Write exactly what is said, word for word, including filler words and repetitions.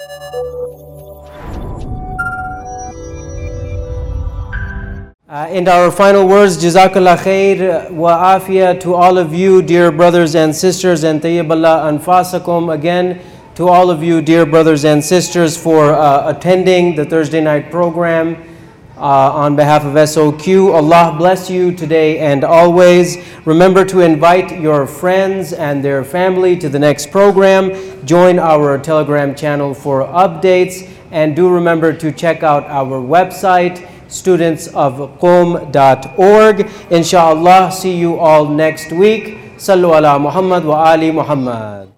Uh, and our final words, Jazakallah khair wa afia to all of you, dear brothers and sisters, and tayyiballah anfasakum again to all of you, dear brothers and sisters, for uh, attending the Thursday night program uh, on behalf of S O Q. Allah bless you today and always. Remember to invite your friends and their family to the next program. Join our Telegram channel for updates, and do remember to check out our website, students of qom dot org. Inshallah, see you all next week. Sallu ala Muhammad wa ali Muhammad.